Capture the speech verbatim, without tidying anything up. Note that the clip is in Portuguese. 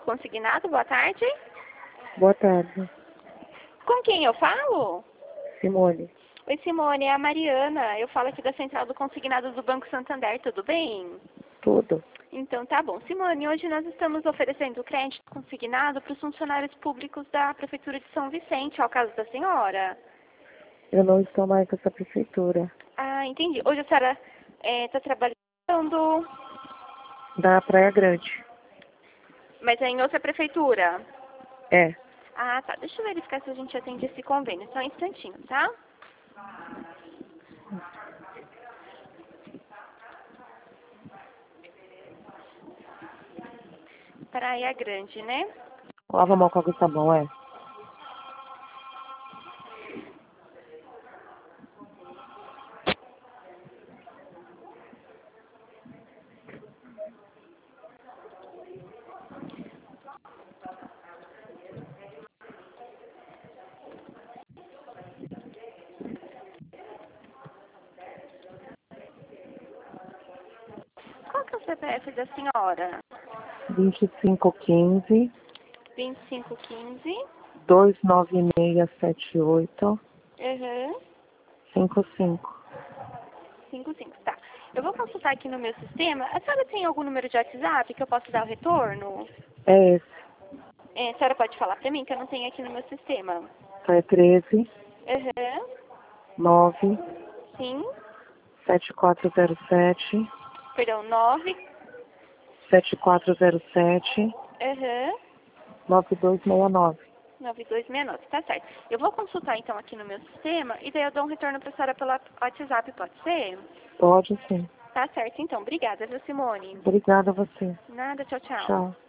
Consignado, boa tarde. Boa tarde. Com quem eu falo? Simone. Oi, Simone, é a Mariana. Eu falo aqui da Central do Consignado do Banco Santander, tudo bem? Tudo. Então tá bom. Simone, hoje nós estamos oferecendo crédito consignado para os funcionários públicos da Prefeitura de São Vicente, ao caso da senhora. Eu não estou mais nessa prefeitura. Ah, entendi. Hoje a senhora está trabalhando... Da Praia Grande. Mas é em outra prefeitura? É. Ah, tá. Deixa eu verificar se a gente atende esse convênio. Só um instantinho, tá? Praia Grande, né? Lava a mão com água e sabão, é? Qual que é o C P F da senhora? vinte e cinco quinze, vinte e cinco quinze. dois nove seis sete oito, Uhum. cinco cinco. cinco cinco, tá. Eu vou consultar aqui no meu sistema. A senhora tem algum número de WhatsApp que eu possa dar o retorno? É esse. É, a senhora pode falar pra mim que eu não tenho aqui no meu sistema. É treze, Uhum. nove, Sim. sete quatro zero sete, Perdão, nove. sete quatro zero sete, Uhum. nove dois seis nove. nove dois seis nove, tá certo. Eu vou consultar então aqui no meu sistema e daí eu dou um retorno pra senhora pelo WhatsApp, pode ser? Pode sim. Tá certo então. Obrigada, viu, Simone? Obrigada a você. Nada, tchau, tchau. Tchau.